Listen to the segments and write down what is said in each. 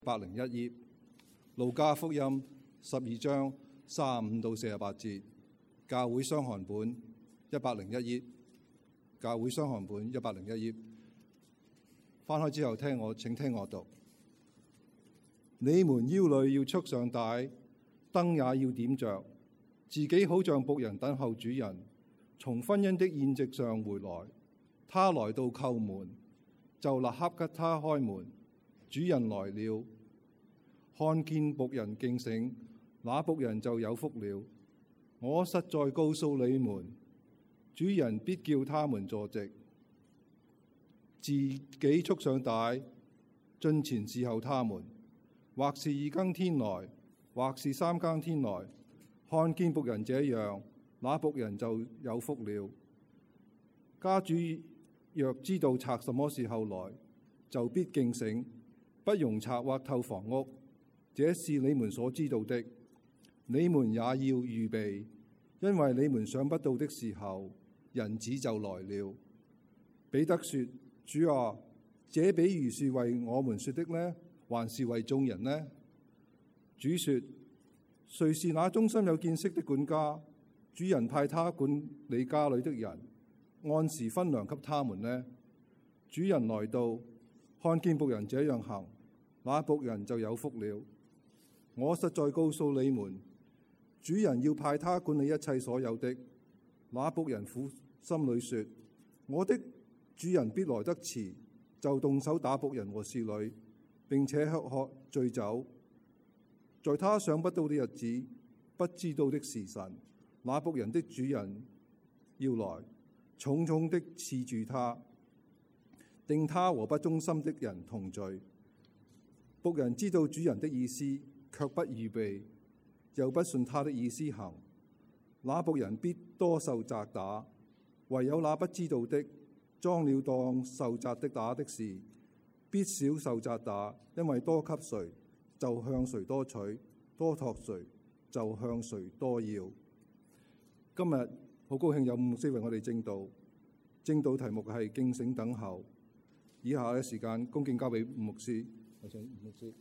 101頁，路加福音12章35到48節，教會雙韓本101頁，教會雙韓本101頁。翻開之後請聽我讀。你們腰裏要束上帶，燈也要點着，自己好像僕人等候主人從婚姻的宴席上回來。他來到叩門，就立刻給他開門。主人來了，看見僕人警醒，那僕人就有福了。我實在告訴你們，主人必叫他們坐席，自己束上帶，進前侍候他們。或是2更天來，或是3更天來，看見僕人這樣，那僕人就有福了。家主若知道賊什麼時候來，就必警醒，不容賊挖透房屋。這是你們所知道的，你們也要預備，因為你們想不到的時候，人子就來了。彼得說：主啊，這比喻是為我們說的呢，還是為眾人呢？主說：誰是那忠心有見識的管家？主人派他管理家裏的人，按時分糧給他們呢？主人來到，看見僕人這樣行，那僕人就有福了。我實在告訴你們，主人要派他管理一切所有的。那僕人苦心裏說：我的主人必來得遲，就動手打僕人和侍女，並且吃喝醉酒。在他想不到的日子，不知道的時辰，那僕人的主人要來，重重的刺住他，定他和不忠心的人同罪。僕人知道主人的意思，卻不預備，又不順他的意思行，那僕人必多受責打。唯有那不知道的，裝了當受責的打的事，必少受責打，因為多給誰，就向誰多取；多託誰，就向誰多要。今日好高興有牧師為我哋證道，證道題目係警醒等候。以下嘅時間恭敬交俾牧師，我請牧師。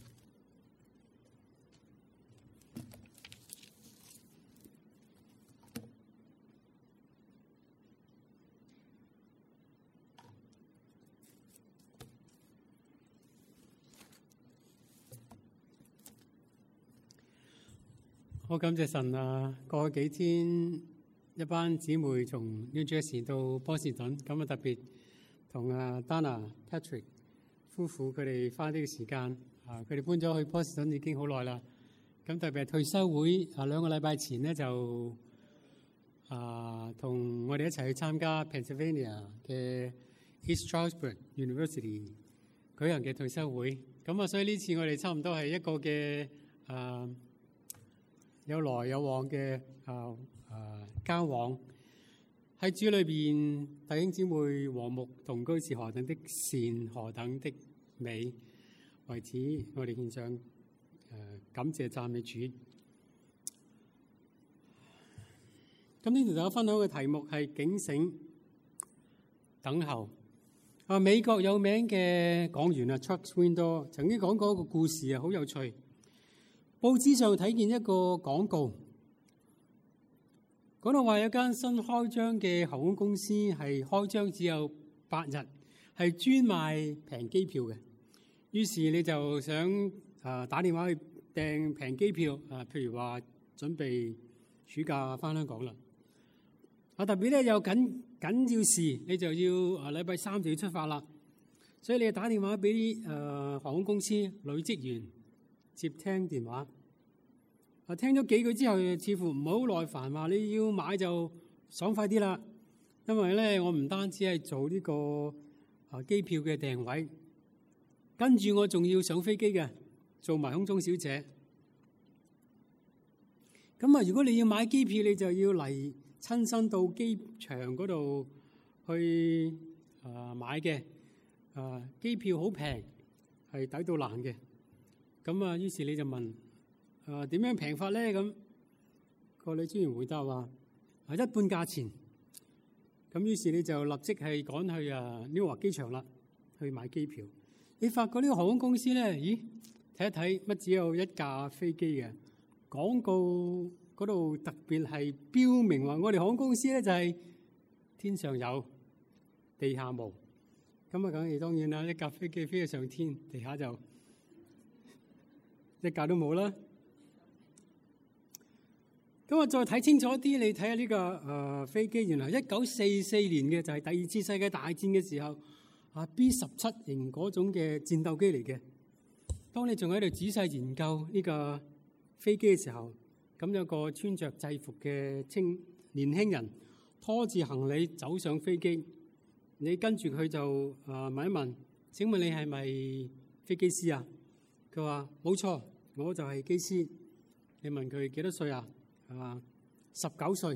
好感謝神啊！過去幾天，一班姊妹從 New Jersey 到波士頓，咁啊特別同Dana、Patrick 夫婦佢哋花啲嘅時間啊，佢哋搬咗去波士頓已經好耐啦。咁特別係退休會2個禮拜前咧就同我哋一齊去參加 Pennsylvania 嘅 East Stroudsburg University 舉行嘅退休會。咁所以呢次我哋差唔多係一個嘅有來有往嘅交往，喺主裏邊弟兄姊妹和睦同居是何等的善，何等的美。為此我哋獻上感謝讚美主。今天同大家分享嘅題目係警醒等候。美國有名嘅講員Chuck Swindoll曾經講過一個故事好有趣。報紙上睇見一個廣告，講到話有間新開張嘅航空公司係開張只有8日，係專賣平機票嘅。於是你就想打電話去訂平機票譬如話準備暑假返香港啦。特別咧有緊要事，你就要禮拜3就要出發啦。所以你就打電話俾航空公司女職員接聽電話。聽咗幾句之後，似乎唔好耐煩，話你要買就爽快啲啦。因為咧，我唔單止係做呢個機票嘅訂位，跟住我仲要上飛機嘅，做埋空中小姐。咁如果你要買機票，你就要嚟親身到機場嗰度去買嘅。機票好平，係抵到爛嘅。咁於是你就問點樣平法咧？咁個女專員回答話一半價錢。咁於是你就立即係趕去Newark機場啦，去買機票。 你發覺呢個航空公司咧，咦？睇一睇乜只有一架飛機嘅廣告嗰度特別係標明話，我哋航空公司咧就係天上有，地下無。咁啊，梗係當然啦，一架飛機飛咗上天，地下就一架都冇啦。咁啊，再睇清楚啲，你睇下呢個飛機，原來1944年嘅就係第二次世界大戰嘅時候，B-17型嗰種嘅戰鬥機嚟嘅。當你仲喺度仔細研究呢個飛機嘅時候，咁有個穿着制服嘅年輕人拖住行李走上飛機，你跟住佢就問一問：請問你係咪飛機師啊？佢話：冇錯，我就係機師。你問佢幾多歲啊？19歲。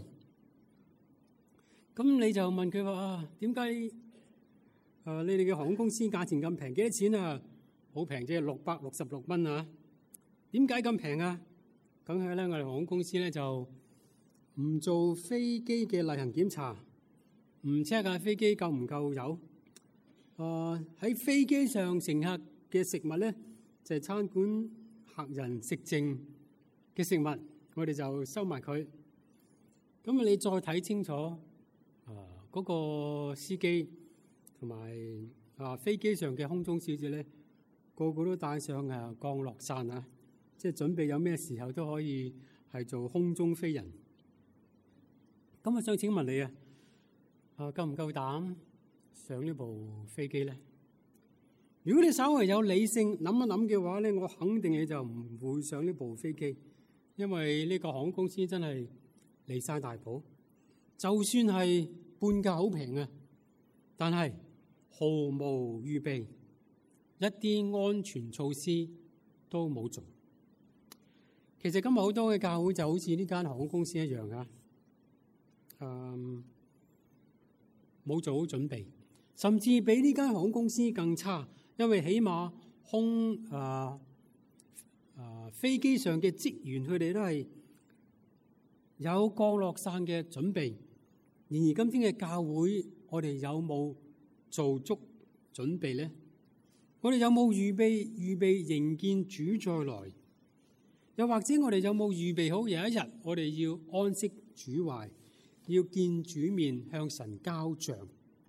咁你就問佢話：點解你哋嘅航空公司價錢咁平？幾多錢啊？好平啫，666蚊啊！點解咁平啊？梗係咧，我哋航空公司咧就唔做飛機嘅例行檢查，唔 check 架飛機夠唔夠油。喺飛機上乘客嘅食物咧，就係餐館客人食剩嘅食物，我哋就收埋佢。咁你再睇清楚嗰個司機同埋飛機上嘅空中小姐咧，個個都帶上降落傘啊！即係準備有咩時候都可以係做空中飛人。咁我想請問你夠唔夠膽上呢部飛機咧？如果你稍為有理性諗一諗嘅話咧，我肯定你就唔會上呢部飛機，因為呢個航空公司真係離晒大譜。就算係半價好平啊，但係毫無預備，一啲安全措施都冇做。其實今日好多嘅教會就好似呢間航空公司一樣冇做好準備，甚至比呢間航空公司更差，因為起碼飛機上嘅職員佢哋都係有降落傘嘅準備。然而今天嘅教會，我哋有冇做足準備咧？我哋有冇預備迎見主再來？又或者我哋有冇預備好有一日我哋要安息主懷，要見主面向神交賬？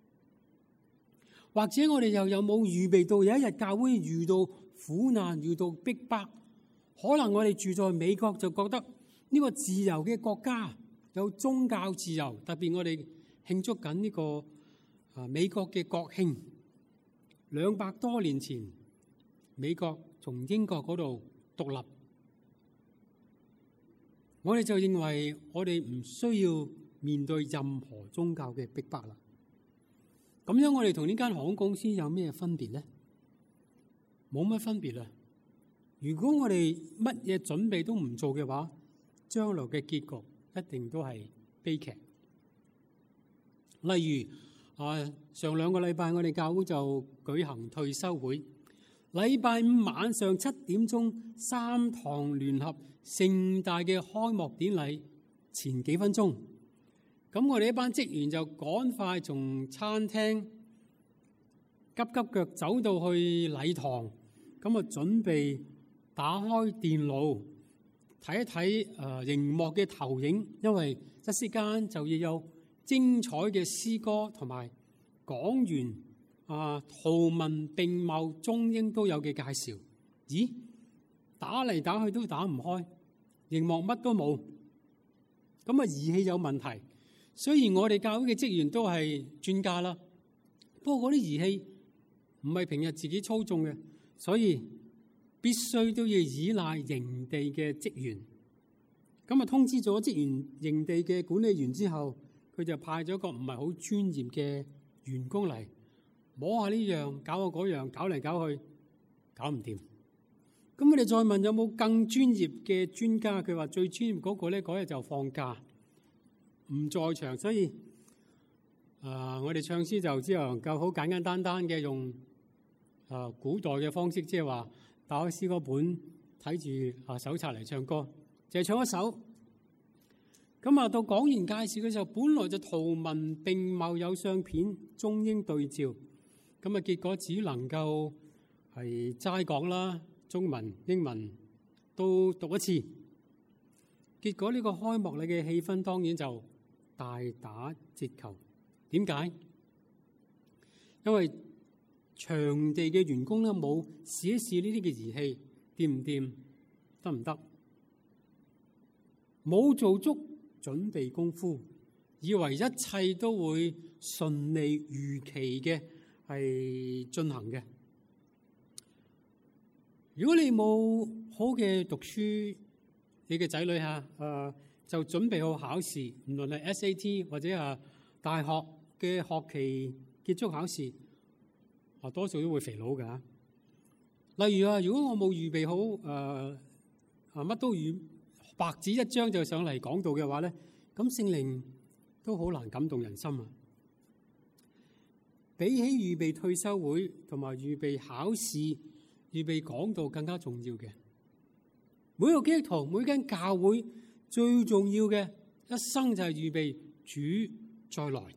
或者我哋又有冇預備到有一日教會遇到苦難、遇到逼迫？可能我哋住在美國就覺得呢個自由嘅國家有宗教自由，特別我哋慶祝緊呢個美國嘅國慶。200多年前，美國從英國嗰度獨立，我哋就認為我哋唔需要面對任何宗教嘅逼迫啦。咁樣我哋同呢間航空公司有咩分別咧？冇乜分別啦。如果我哋乜嘢準備都唔做嘅話，將來嘅結局一定都係悲劇。例如上2個禮拜我哋教會就舉行退休會，禮拜5晚上7點鐘3堂聯合盛大嘅開幕典禮前幾分鐘，咁我哋一班職員就趕快從餐廳急腳走到去禮堂，咁準備打開電腦睇一睇熒幕嘅投影，因為一時間就要有精彩嘅詩歌同埋講員圖文並茂，中英都有嘅介紹。咦，打嚟打去都打唔開，熒幕乜都冇，咁儀器有問題。雖然我哋教會嘅職員都係專家啦，不過嗰啲儀器唔係平日自己操縱嘅，所以必須都要依賴營地嘅職員。咁通知咗職員營地嘅管理員之後，佢就派咗個唔係好專業嘅員工嚟摸下呢樣，搞下嗰樣，搞嚟搞去，搞唔掂。咁我哋再問有冇更專業嘅專家？佢話最專業嗰個咧嗰日就放假，唔在場，所以我哋唱詩就只能夠好簡簡單單嘅用古代嘅方式，即係話打開詩歌本睇住手冊嚟唱歌，就係唱一首。咁到講員介紹嘅時候，本來就圖文並茂，有相片中英對照，咁結果只能夠係齋講啦，中文、英文都讀一次。結果呢個開幕禮嘅氣氛當然就大打折扣。點解？因為場地嘅員工咧冇試一試呢啲嘅儀器掂唔掂，得唔得？冇做足準備功夫，以為一切都會順利如期嘅係進行嘅。如果你冇好嘅讀書，你嘅仔女就準備好考試，無論係 SAT 或者大學嘅學期結束考試，多數都會肥佬㗎。例如如果我冇預備好乜都白紙一張就上嚟講道嘅話咧，咁聖靈都好難感動人心啊！比起預備退休會同埋預備考試、預備講道更加重要嘅，每個基督徒、每間教會最重要嘅一生就係預備主再來。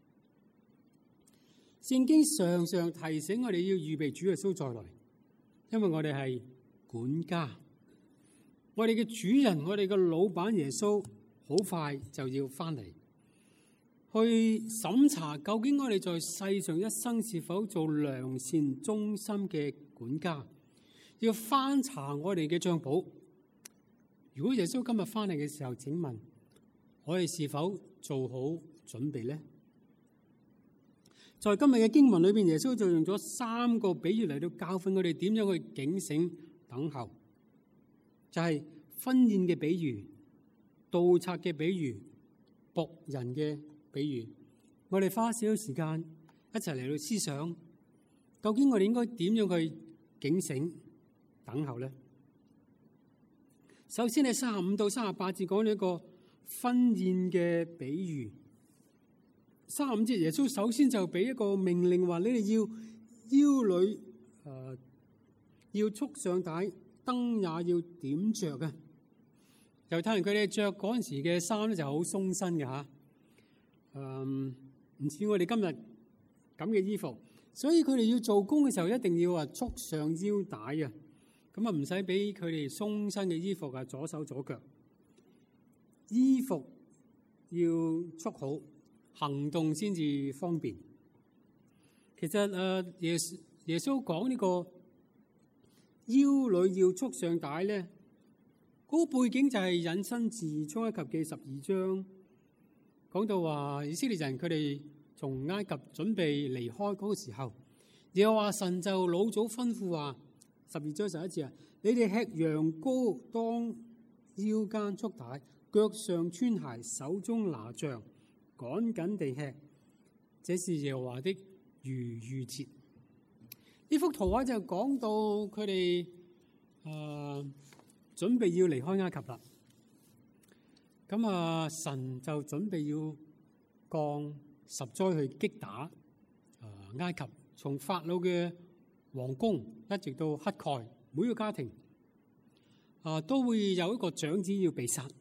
聖經常常提醒我哋要預備主耶穌再來，因為我哋係管家。我哋嘅主人，我哋嘅老闆耶穌，好快就要翻嚟，去審查究竟我哋在世上一生是否做良善忠心嘅管家，要翻查我哋嘅賬簿。如果耶穌今日翻嚟嘅時候，請問我哋是否做好準備呢？在今日嘅經文裏邊，耶穌就用咗3個比喻嚟到教訓我哋點樣去警醒等候。就係婚宴嘅比喻、盜賊嘅比喻、僕人嘅比喻。我哋花少少時間一齊嚟到思想，究竟我哋應該點樣去警醒等候呢？首先係35到38節講咗一個婚宴嘅比喻。35節耶穌首先就俾一個命令，話你哋要腰裏要束上帶，燈也要點着嘅。猶太人佢哋着嗰陣時嘅衫咧就好鬆身嘅嚇，唔似我哋今日咁嘅衣服，所以佢哋要做工嘅時候一定要束上腰帶啊，咁唔使俾佢哋鬆身嘅衣服左手左腳，衣服要束好，行動先至方便。其實耶穌講呢個腰裏要束上帶咧，嗰個背景就係引申自出埃及記12章，講到話以色列人佢哋從埃及準備離開嗰個時候，又話神就老早吩咐話12章11節你哋吃羊羔當腰間束帶，腳上穿鞋，手中拿杖，趕緊地吃，這是耶和華的逾越節。呢幅圖畫就講到佢哋準備要離開埃及啦。咁神就準備要降10災去擊打埃及，從法老嘅皇宮一直到乞丐，每個家庭都會有一個長子要被殺。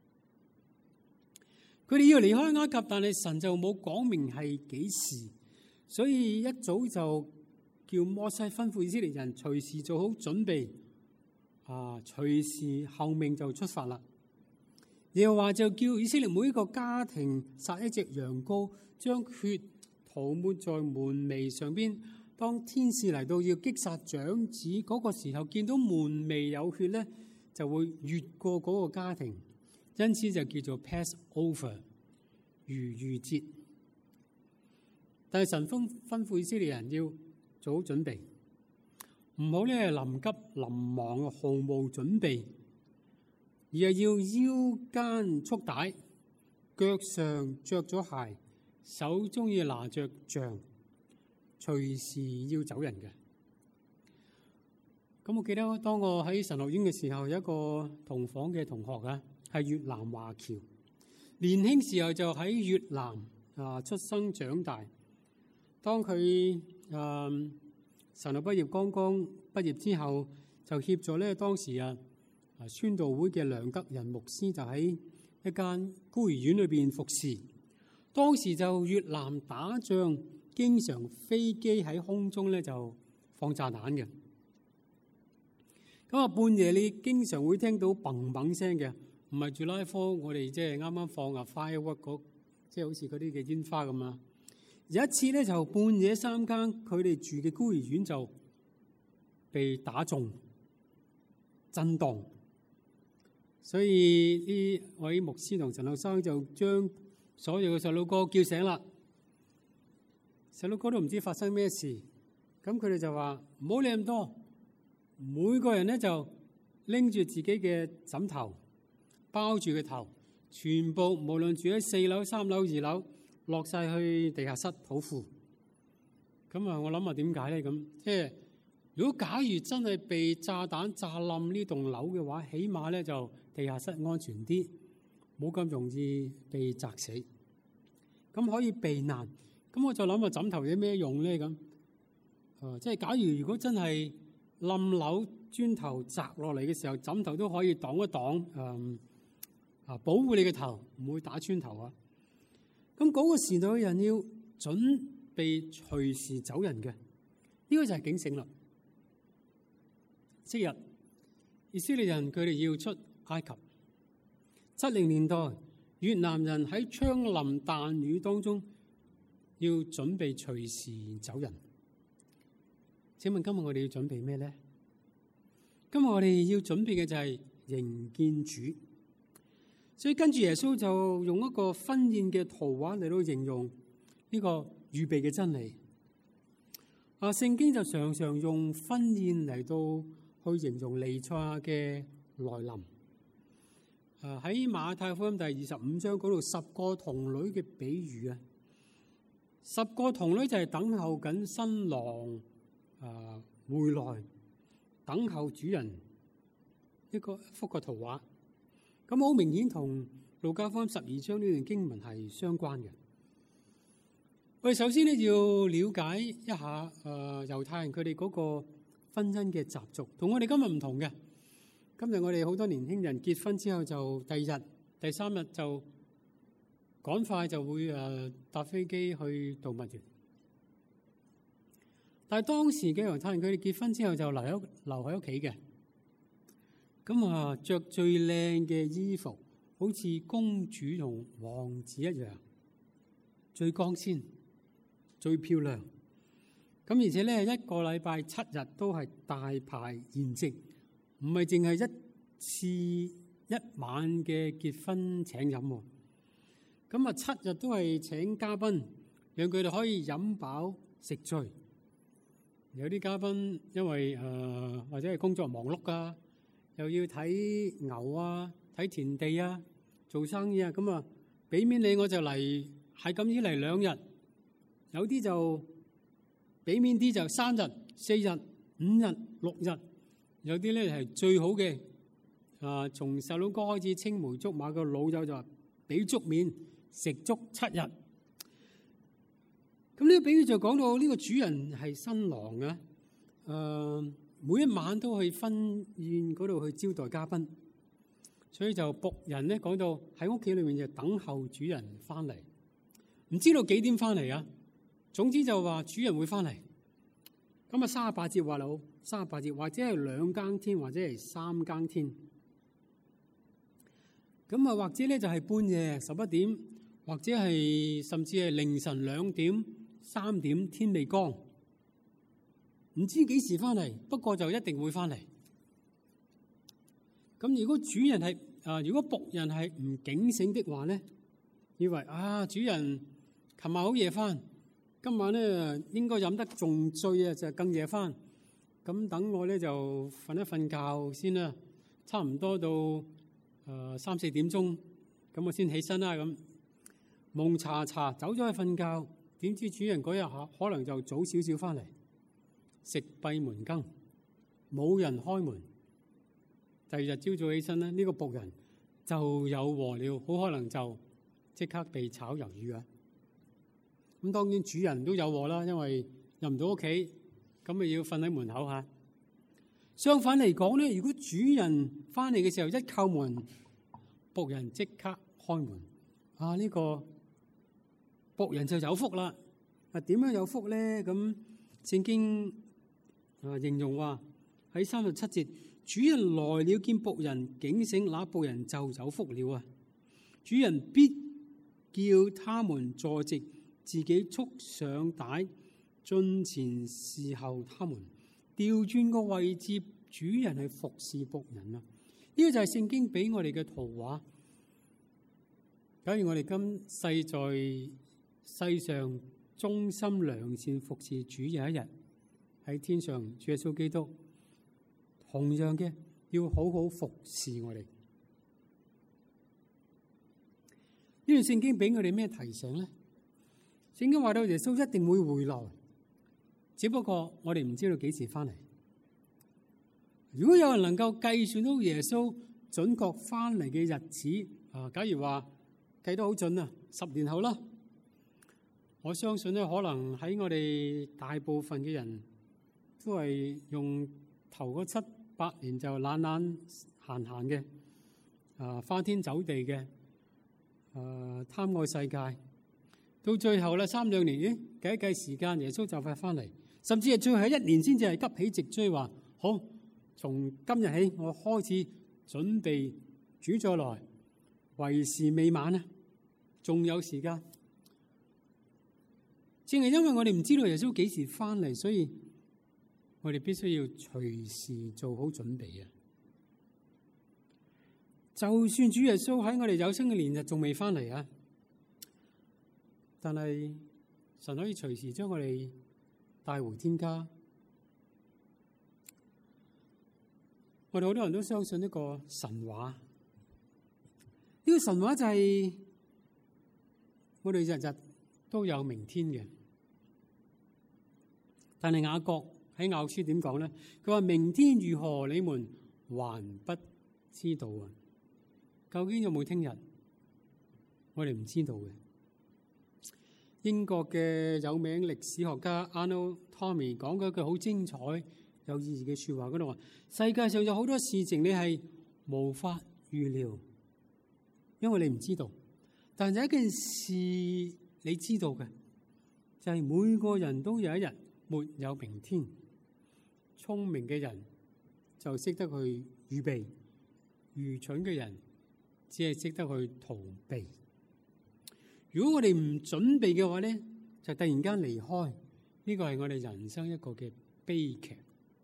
佢哋要離開埃及，但係神就冇講明係幾時，所以一早就叫摩西吩咐以色列人隨時做好準備，隨時候命就出發啦。又話就叫以色列每一個家庭殺一隻羊羔，將血塗抹在門楣上邊。當天使嚟到要擊殺長子嗰個時候，見到門楣有血咧，就會越過嗰個家庭，因此就叫做 Passover 逾越節。但係神吩咐以色列人要做好準備，唔好咧臨急臨忙毫無準備，而係要腰間束帶，腳上着咗鞋，手中要拿着杖，隨時要走人嘅。咁我記得當我喺神學院嘅時候，有一個同房嘅同學係越南華僑，年輕時候就喺越南出生長大。當佢神學畢業剛剛畢業之後，就協助咧當時宣道會嘅梁德仁牧師就喺一間孤兒院裏邊服侍。當時就越南打仗，經常飛機喺空中咧就放炸彈嘅。 咁啊，半夜你經常會聽到砰砰聲嘅，唔係住拉科，我哋即係啱啱放啊 firework 嗰，即係好似嗰啲嘅煙花咁啊。有一次咧，就半夜3更，佢哋住嘅孤兒院就被打中、震動，所以呢位牧師同陳學生就將所有嘅細路哥叫醒啦。細路哥都唔知發生咩事，咁佢哋就話唔好理咁多，每個人咧就拎住自己嘅枕頭，包住個頭，全部無論住喺4樓、3樓、2樓，落晒去地下室土庫。咁啊，我諗下點解咧？咁即係如果假如真係被炸彈炸冧呢棟樓嘅話，起碼咧就地下室安全啲，冇咁容易被砸死，咁可以避難。咁我就諗下枕頭有咩用咧？咁即係假如果真係冧樓磚頭砸落嚟嘅時候，枕頭都可以擋一擋，保護你嘅頭唔會打穿頭啊！咁嗰個時代嘅人要準備隨時走人嘅，呢個就係警醒啦。昔日以色列人佢哋要出埃及，70年代越南人喺槍林彈雨當中要準備隨時走人。請問今日我哋要準備咩咧？今日我哋要準備嘅就係迎見主。所以跟住耶穌就用一個婚宴嘅圖畫嚟到形容呢個預備嘅真理。聖經就常常用婚宴嚟到去形容彌賽亞嘅來臨。喺馬太福音第25章嗰度，10個童女嘅比喻啊，10個童女就係等候緊新郎回來，等候主人一幅個圖畫。咁好明顯同路加福音12章呢段經文係相關嘅。我哋首先咧要了解一下猶太人佢哋嗰個婚姻嘅習俗，同我哋今日唔同嘅。今日我哋好多年輕人結婚之後就第2日、第3日就趕快就會搭飛機去度蜜月。但係當時嘅猶太人佢哋結婚之後就留喺屋企嘅。咁着最靚嘅衣服，好似公主同王子一樣，最光鮮、最漂亮。咁而且咧，一個禮拜7日都係大排筵席，唔係淨係一次一晚嘅結婚請飲。咁7日都係請嘉賓，讓佢哋可以飲飽食醉。有啲嘉賓因為或者係工作忙碌啊，又要睇牛啊、睇田地啊、做生意啊，咁俾面你我就嚟，係咁依嚟2日。有啲就俾面啲就3日、4日、5日、6日。有啲咧係最好嘅，從細佬哥開始青梅竹馬嘅老友就話俾足面食足7日。咁呢個比喻就講到呢個主人係新郎啊，每一晚都去婚宴嗰度去招待嘉賓，所以就僕人咧講到喺屋企裏面就等候主人翻嚟，唔知道幾點翻嚟啊。總之就話主人會翻嚟。咁38節話咯，38節或者係2更天，或者係3更天。咁或者咧就係半夜11點，或者係甚至係凌晨2點、3點，天未光，唔知幾時翻嚟，不過就一定會翻嚟。咁如果主人係如果僕人係唔警醒的話咧，以為主人琴晚好夜翻，今晚咧應該飲得仲醉啊，就更夜翻。咁等我咧就瞓一瞓覺先啦，差唔多到3、4點鐘，咁我先起身啦。咁蒙查查走咗去瞓覺，點知主人嗰日可能就早少少翻嚟，食閉門羹，冇人開門。第2日朝早起身咧，呢個僕人就有禍了，好可能就即刻被炒魷魚啊！咁當然主人都有禍啦，因為入唔到屋企，咁咪要瞓喺門口嚇。相反嚟講咧，如果主人翻嚟嘅時候一叩門，僕人即刻開門，呢個僕人就有福啦。點樣有福咧？咁聖經形容話喺37節， 主人來了，見僕人警醒，那僕人就有福了啊！主人必叫他們坐席，自己束上帶，進前侍候他們。調轉個位置，主人係服侍僕人啊！呢個就係聖經俾我哋嘅圖畫。假如我哋今世在世上忠心良善服侍主，有一日喺天上，主耶穌基督同樣嘅要好好服侍我哋。呢段聖經俾我哋咩提醒咧？聖經話到耶穌一定會回來，只不過我哋唔知道幾時翻嚟。如果有人能夠計算到耶穌準確翻嚟嘅日子，假如話計得好準啊，10年後啦，我相信咧，可能喺我哋大部分嘅人都係用頭嗰7、8年就懶閒嘅，花天酒地嘅，貪愛世界，到最後啦3-2年，計一計時間，耶穌就快翻嚟，甚至係最後1年先至係急起直追，話好，從今日起我開始準備主再來，為時未晚啊，仲有時間。正係因為我哋唔知道耶穌幾時翻嚟，所以我哋必須要隨時做好準備啊！就算主耶穌喺我哋有生嘅年日仲未翻嚟啊，但係神可以隨時將我哋帶回天家。我哋好多人都相信一個神話，呢個神話就係我哋日日都有明天嘅。但係雅各喺雅書點講咧？佢話明天如何，你們還不知道啊！究竟有冇聽日？我哋唔知道嘅。英國嘅有名歷史學家 Arnold Tommy 講過一句好精彩、有意義嘅說話，嗰度話：世界上有好多事情你係無法預料，因為你唔知道。但有一件事你知道嘅，就係每個人都有一日沒有明天。聰明嘅人就識得去預備，愚蠢嘅人只係識得去逃避。如果我哋唔準備嘅話咧，就突然間離開，呢個係我哋人生一個嘅悲劇。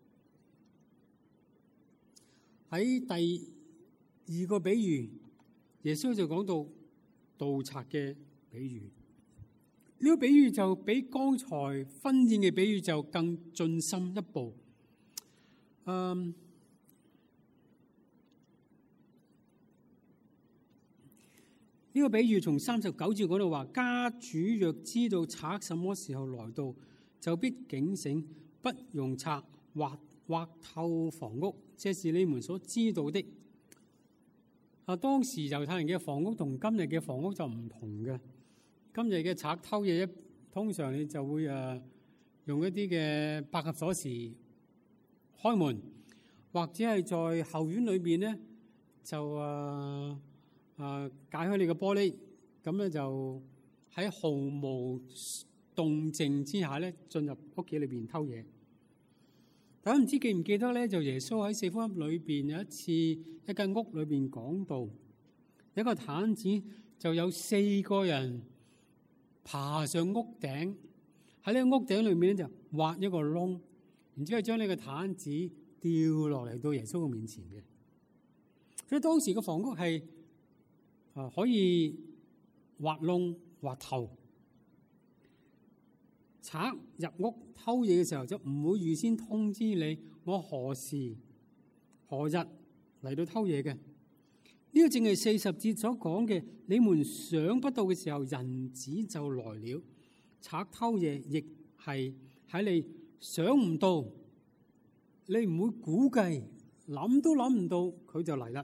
喺第2個比喻，耶穌就講到盜賊嘅比喻。呢個比喻就比剛才婚宴嘅比喻就更進深一步。呢個比喻從39節嗰度話：家主若知道賊什麼時候來到，就必警醒，不容賊挖透房屋。這是你們所知道的。當時猶太人嘅房屋同今日嘅房屋就唔同嘅。今日嘅賊偷嘢，通常你就會用一啲嘅8盒鎖匙開門，或者係在後院裏邊咧就解開你個玻璃，咁咧就喺毫無動靜之下咧進入屋企裏邊偷嘢。大家唔知記唔記得咧？就耶穌喺4福音裏邊有一次一間屋裏邊講道，有一個毯子就有4個人爬上屋頂，喺呢個屋頂裏面咧就挖一個窿，然之後將呢個毯子掉落嚟到耶穌嘅面前嘅。所以當時個房屋係可以挖窿挖透，賊入屋偷嘢嘅時候就唔會預先通知你我何時何日嚟到偷嘢嘅。呢個正係40節所講嘅，你們想不到嘅時候，人子就來了。賊偷嘢亦係喺你想唔到，你唔會估計，諗都諗唔到佢就嚟啦。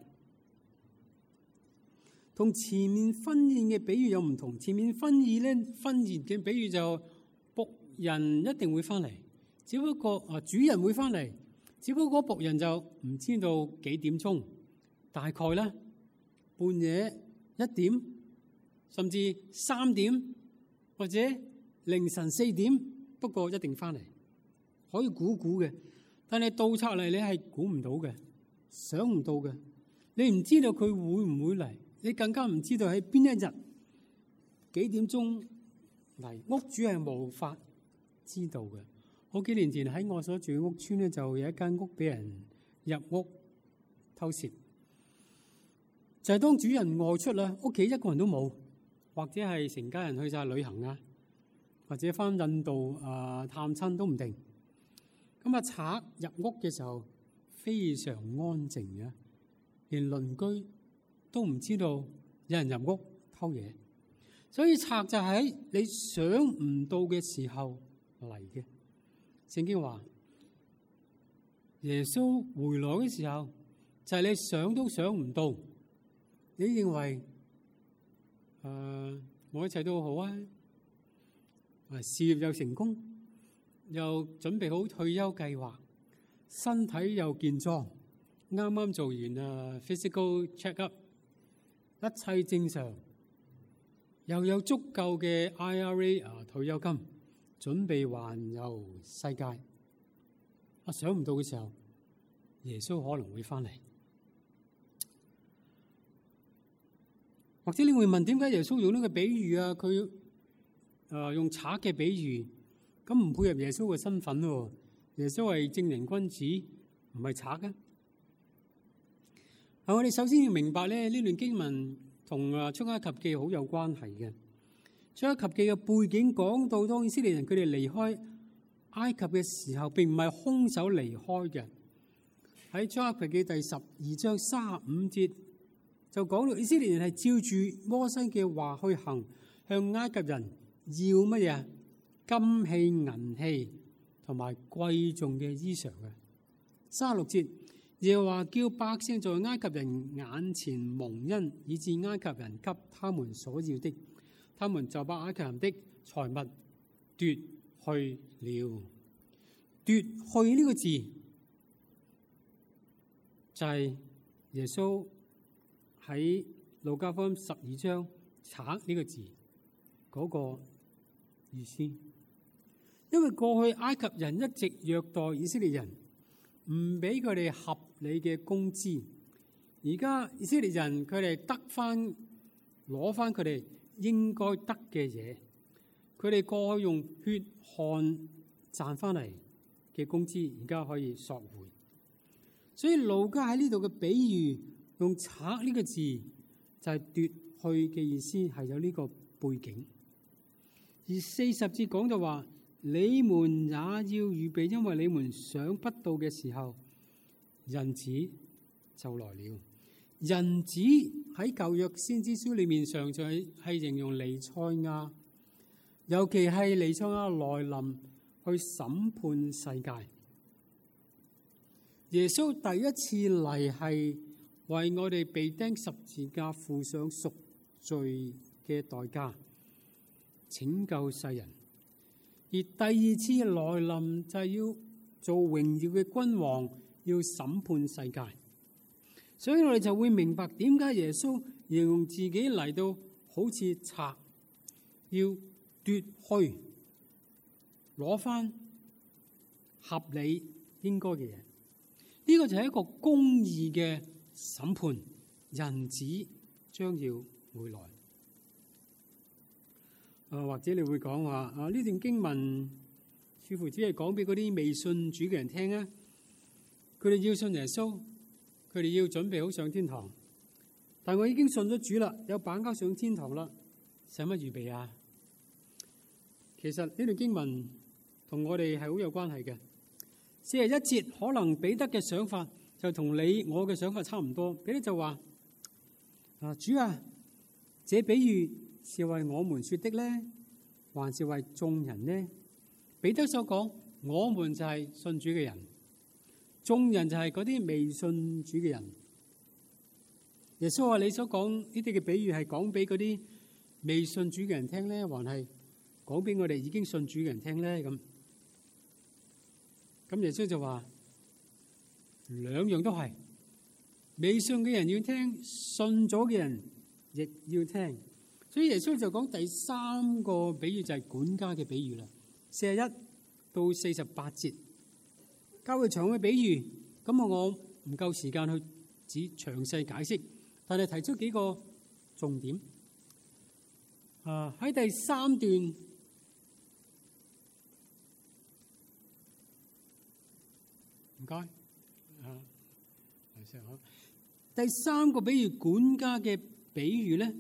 同前面婚宴嘅比喻有唔同，前面婚宴嘅比喻就僕人一定會翻嚟，只不過主人會翻嚟，只不過僕人就唔知道幾點鐘，大概咧半夜1點，甚至3點或者凌晨4點，不過一定翻嚟，可以估嘅。但係盜賊嚟你係估唔到嘅， 想唔到嘅，你唔知道佢會唔會嚟，你更加唔知道喺邊一日幾點鐘嚟，屋主係無法知道嘅。好幾年前喺我所住嘅屋村咧，就有一間屋俾人入屋偷竊，就係當主人外出啦，屋企一個人都冇，或者係成家人去晒旅行啊，或者翻印度探親都唔定。咁啊，賊入屋嘅時候非常安靜嘅，連鄰居都唔知道有人入屋偷嘢，所以賊就喺你想唔到嘅時候嚟嘅。聖經話耶穌回來嘅時候，就係你想都想唔到。你認為我一切都好啊，事業又成功，又準備好退休計劃，身體又健壯，啱啱做完physical check up， 一切正常，又有足夠嘅 IRA 退休金，準備環遊世界。我想唔到嘅時候，耶穌可能會翻嚟。或者你會問，點解耶穌用呢個比喻啊？佢用賊嘅比喻，咁唔配合耶穌嘅身份喎？耶穌係正人君子，唔係賊啊！我哋首先要明白咧，呢段經文同出埃及記好有關係嘅。出埃及記嘅背景講到，當以色列人佢哋離開埃及嘅時候，並唔係空手離開嘅。喺出埃及記第12章35節就講到，以色列人係照住摩西嘅話去行，向埃及人要乜嘢？金器、銀器同埋貴重嘅衣裳嘅。36節耶和華叫百姓在埃及人眼前蒙恩，以致埃及人給他們所要的，他們就把埃及人的財物奪去了。奪去呢個字就係耶穌喺路加福音12章賊呢個字嗰個意思。因為過去埃及人一直虐待以色列人，唔俾佢哋合理嘅工資。而家以色列人佢哋得翻攞翻佢哋應該得嘅嘢，佢哋過去用血汗賺翻嚟嘅工資，而家可以索回。所以路加喺呢度嘅比喻用賊呢個字就係奪去嘅意思，係有呢個背景。而40節講到話，你們也要預備，因為你們想不到嘅時候，人子就來了。人子喺舊約先知書裏面常常係形容彌賽亞，尤其係彌賽亞來臨去審判世界。耶穌第一次嚟係為我哋被釘十字架付上贖罪嘅代價，拯救世人。而第二次來臨就係要做榮耀嘅君王，要審判世界。所以我哋就會明白點解耶穌形容自己嚟到好似賊，要奪去攞翻合理應該嘅嘢。呢個就係一個公義嘅審判，人子將要回來。或者你會講話呢段經文似乎只係講俾嗰啲未信主嘅人聽啊，佢哋要信耶穌，佢哋要準備好上天堂。但我已經信咗主啦，有把握上天堂啦，使乜預備啊？其實呢段經文同我哋係好有關係嘅。41節可能彼得嘅想法就同你我嘅想法差唔多。彼得就話：主啊，這比喻是為我們說的呢，還是為眾人呢？彼得所講，我們就係信主嘅人，眾人就係嗰啲未信主嘅人。耶穌話：你所講呢啲嘅比喻係講俾嗰啲未信主嘅人聽呢，還係講俾我哋已經信主嘅人聽呢？咁耶穌就話兩樣都係，未信嘅人要聽，信咗嘅人亦要聽。所以耶穌就講第三個比喻就係管家嘅比喻啦。41到48節，教會場嘅比喻。咁我唔夠時間去詳細解釋，但係提出幾個重點。喺第三段，唔該。第三個比喻管家嘅比喻咧，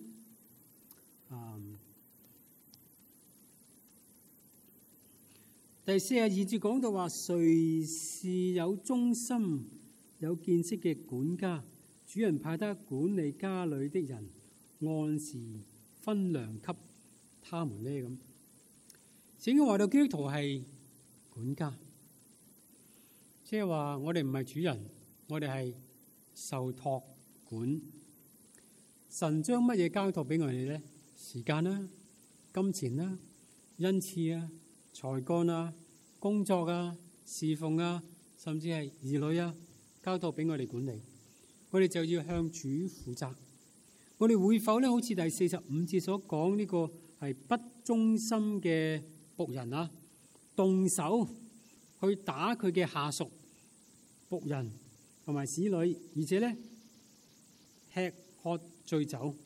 第42節講到話，誰是有忠心有見識嘅管家，主人派他管理家裏的人，按時分糧給他們呢？咁聖經話到基督徒係管家，即係話我哋唔係主人，我哋係受託管。神將乜嘢交託俾我哋咧？時間啦、金錢啦、恩賜啊、才幹啊、工作啊、侍奉啊，甚至係兒女啊，交託俾我哋管理。我哋就要向主負責。我哋會否咧，好似第45節所講呢個係不忠心嘅僕人啊，動手去打佢嘅下屬僕人同埋使女，而且咧吃喝醉酒，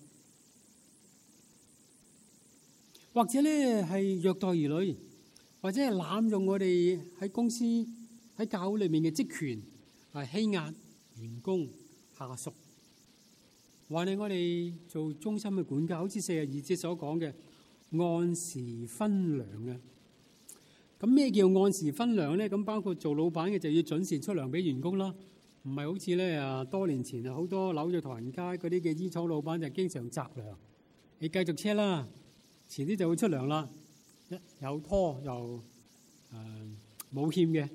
或者咧係虐待兒女，或者係濫用我哋喺公司喺教會裏面嘅職權，係欺壓員工下屬。話你我哋做忠心嘅管家，好似42節所講嘅，按時分糧嘅。咁咩叫按時分糧咧？咁包括做老闆嘅就要準時出糧俾員工啦。唔係好似咧多年前好多紐約唐人街嗰啲嘅煙廠老闆就經常擲糧，你繼續車啦，遲啲就會出糧啦。有拖又冇欠嘅。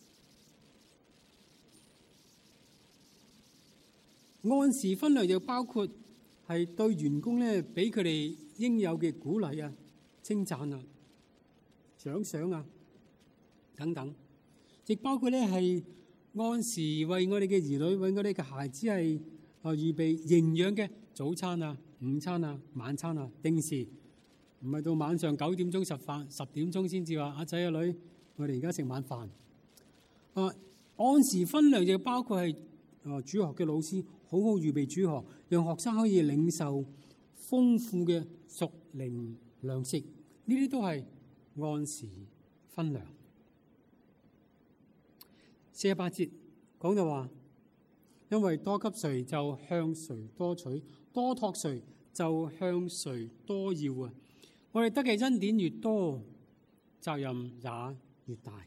按時分糧就包括係對員工咧俾佢哋應有嘅鼓勵啊、稱讚啊、獎賞啊等等，亦包括咧係按時為我哋嘅兒女、為我哋嘅孩子係預備營養嘅早餐啊、午餐啊、晚餐啊，定時，唔係到晚上9點鐘食飯，10點鐘先至話阿仔阿女，我哋而家食晚飯。按時分糧就包括係主學嘅老師好好預備主學，讓學生可以領受豐富嘅屬靈糧食，呢啲都係按時分糧。48節講到話，因為多給誰就向誰多取，多託誰就向誰多要啊！我哋得嘅恩典越多，責任也越大。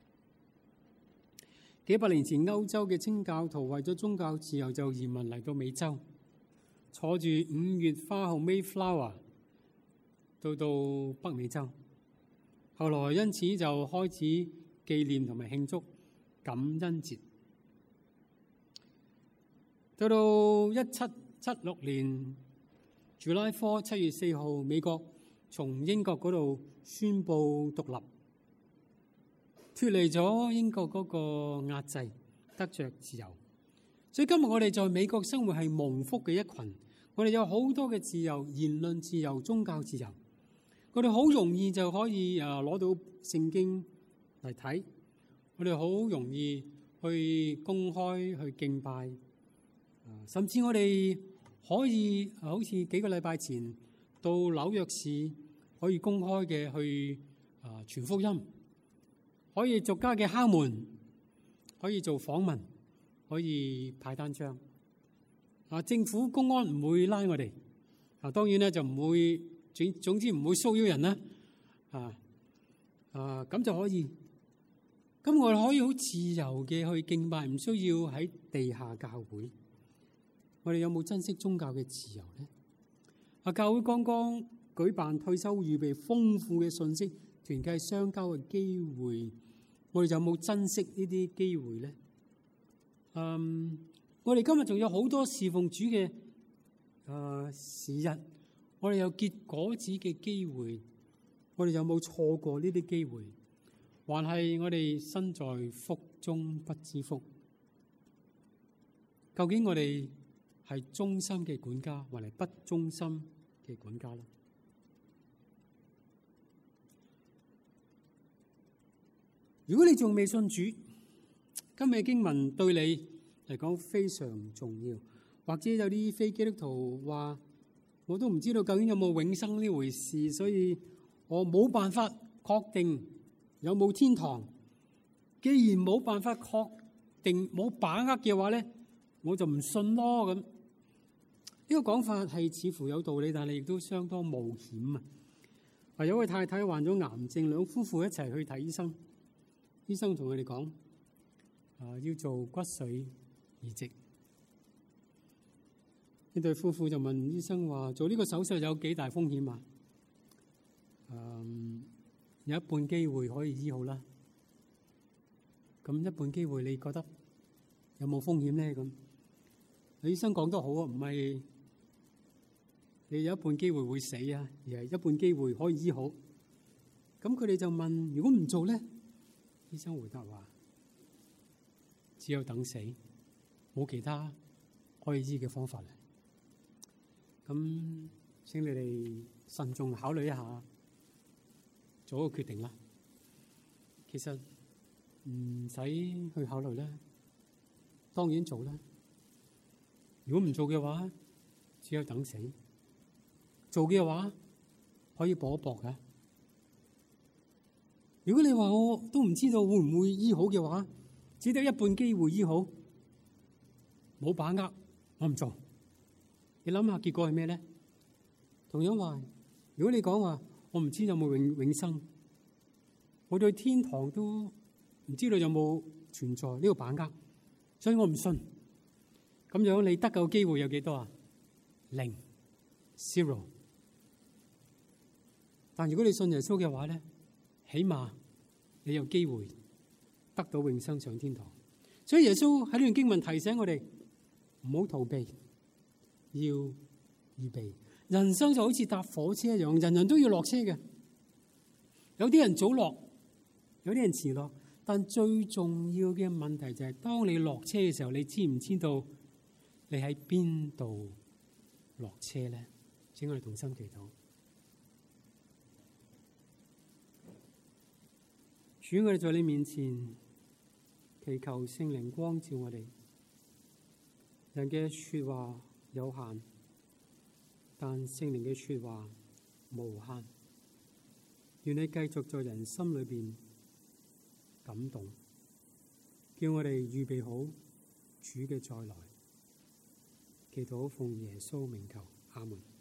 幾百年前，歐洲嘅清教徒為咗宗教自由就移民嚟到美洲，坐住5月花號 Mayflower 到北美洲，後來因此就開始紀念同埋慶祝感恩節。到1776年 July 4 7月4號，美國從英國嗰度宣布獨立，脫離咗英國嗰個壓制，得着自由。所以今日我哋在美國生活係蒙福嘅一群，我哋有好多嘅自由，言論自由、宗教自由，我哋好容易就可以攞到聖經嚟睇，我哋好容易去公開去敬拜，甚至我哋可以好似幾個禮拜前到紐約市可以公開嘅去傳福音，可以逐家嘅敲門，可以做訪問，可以派單張。政府公安唔會拉我哋，當然咧就唔會，總之唔會騷擾人啦。咁就可以，咁我哋可以好自由嘅去敬拜，唔需要喺地下教會。我哋有冇珍惜宗教嘅自由咧？教會剛剛舉辦退休預備豐富嘅信息團契相交嘅機會，我哋就有冇珍惜呢啲機會咧？我哋今日仲有好多侍奉主嘅時日，我哋有結果子嘅機會，我哋有冇錯過呢啲機會？還係我哋身在福中不知福？究竟我哋係忠心嘅管家，還係不忠心嘅管家咧？如果你仲未信主，今日嘅經文對你嚟講非常重要。或者有啲非基督徒話，我都唔知道究竟有冇永生呢回事，所以我冇辦法確定有冇天堂。既然冇辦法確定、冇把握嘅話咧，我就唔信咯。咁呢個講法係似乎有道理，但係亦都相當冒險啊！有位太太患咗癌症，兩夫婦一齊去睇醫生。醫生同佢哋講，要做骨髓移植。呢對夫婦就問醫生話：做呢個手術有幾大風險啊？有一半機會可以醫好啦。咁一半機會，你覺得有冇風險咧？咁醫生講得好啊，唔係你有一半機會會死啊，而係一半機會可以醫好。咁佢哋就問：如果唔做咧？醫生回答話：只有等死，冇其他可以醫嘅方法啦。咁請你哋慎重考慮一下，做一個決定啦。其實唔使去考慮啦，當然做啦。如果唔做嘅話，只有等死；做嘅話，可以搏一搏㗎。如果你話我都唔知道會唔會醫好嘅話，只得一半機會醫好，冇把握，我唔做。你諗下結果係咩咧？同樣話，如果你講話我唔知有冇永生，我對天堂都唔知道有冇存在呢個把握，所以我唔信。咁樣你得救機會有幾多啊？0 0。但如果你信耶穌嘅話咧，起碼你有機會得到永生上天堂。所以耶穌喺呢段經文提醒我哋唔好逃避，要預備。人生就好似搭火車一樣，人人都要落車嘅。有啲人早落，有啲人遲落。但最重要嘅問題就係，當你落車嘅時候，你知唔知道你喺邊度落車咧？請我哋同心祈禱。主，我哋在你面前祈求聖靈光照我哋。人嘅說話有限，但聖靈嘅說話無限。願你繼續在人心裏邊感動，叫我哋預備好主嘅再來。祈禱奉耶穌名求，阿門。